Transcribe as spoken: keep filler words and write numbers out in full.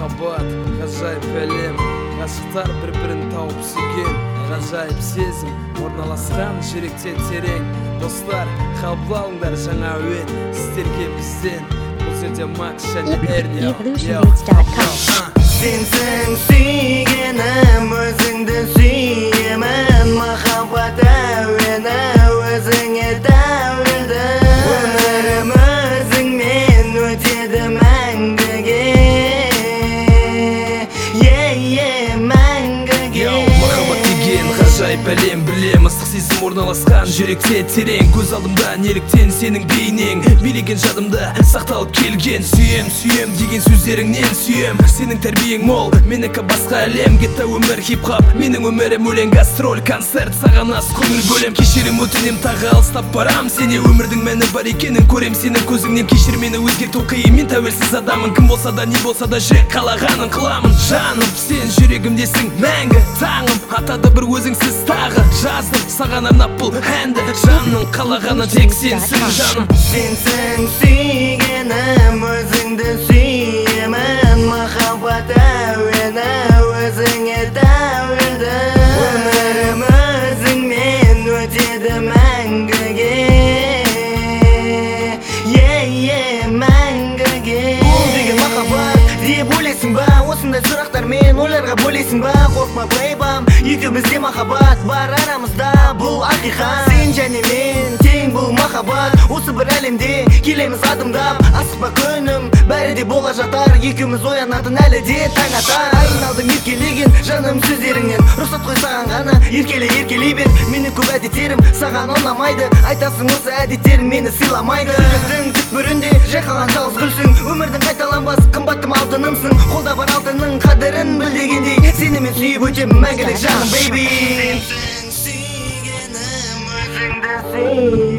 махаббат, ғажайып әлем. Ғашықтар бір-бірін тауып сүйген, ғажайып сезім орналасқан жүректе терең. Достар, қабыл алыңдар жаңа әуен сіздерге бізден. Бұл жерде Макс және Эрни. Сенсің сүйгенім, өзіңді сүйемін. Махаббат әуені өзіңе тәуелді. Өмірім өзіңмен өтеді мәңгіге. Е-е, мәңгіге. Махаббат деген ғажайып әлем, білем ыстық сезім орналасқан жүректе терең. Көз алдымда неліктен сенің бейнең билеген жадымда сақталып келген. Сүйем, сүйем деген сөздеріңнен сүйем. Сенің тәрбиең мол, менікі басқа әлем. Гетто өмір хип-хоп, менің өмірім өлең. Гастроль, концерт, саған аз көңіл бөлем. Кешірім өтінем, тағы алыстап барам. Сене өмірдің мәні бар екенін көрем сенің көзіңнен. Кешір мені, өзгерту қиын, мен тәуелсіз адамын. Кім болса да, не болса да, жек қалағанын қыламын. Жаным, сен жүрегімдесің мәңгі. Таңым, атады бір өзіңсіз тағы. Жаздым саған арнап бұл әнді. Жанның қалағаны тек сенсің жаным. Сенсің сүйгенім, өзіңді сүйемін. Махаббат әуені өзіңе тәуелді. Өмірім өзіңмен өтеді мәңгіге. Е-е, мәңгіге. Бұл деген махаббат деп ойлайсың ба? Осындай сұрақтармен ойларға бөлейсің ба? Қорқма бейбам, екеумізде махаббат бар арамызда, бұл ақиқат. Сен және мен тең бұл махаббат. Осы бір әлемде келеміз адымдап. Асықпа күнім, бәрі де бола жатар. Екеуміз оянатын әлі де таң атар. Айналдым еркелеген жаным сөздеріңнен. Рұқсат қой саған ғана, еркеле еркелей бер. Менің көп әдеттерім саған ұнамайды. Айтасың осы әдеттерің мені сыйламайды. Жүректің түкпірінде жайқалған жалғыз гүлсің. Өмірдің қайталанбас қымбаттым алтынымсың. Қолда бар алтынның қадірін біл дегендей, сені мен сүйіп өтем мәңгілік жаным, бейби. Сенсің сүйгенім, өзіңді сүй